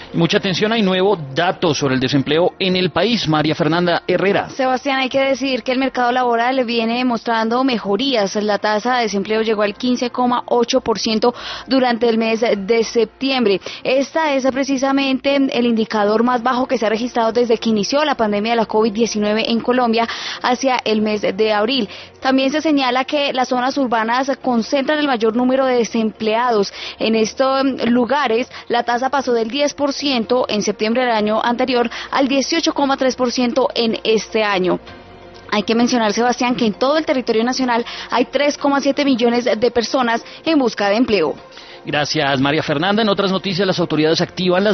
Y mucha atención, hay nuevo dato sobre el desempleo en el país. María Fernanda Herrera. Sebastián, hay que decir que el mercado laboral viene mostrando mejorías. La tasa de desempleo llegó al 15,8% durante el mes de septiembre. Esta es precisamente el indicador más bajo que se ha registrado desde que inició la pandemia de la COVID-19 en Colombia hacia el mes de abril. También se señala que las zonas urbanas concentran el mayor número de desempleados. En estos lugares la tasa pasó del 10% en septiembre del año anterior al 18,3% en este año. Hay que mencionar, Sebastián, que en todo el territorio nacional hay 3,7 millones de personas en busca de empleo. Gracias, María Fernanda. En otras noticias, las autoridades activan las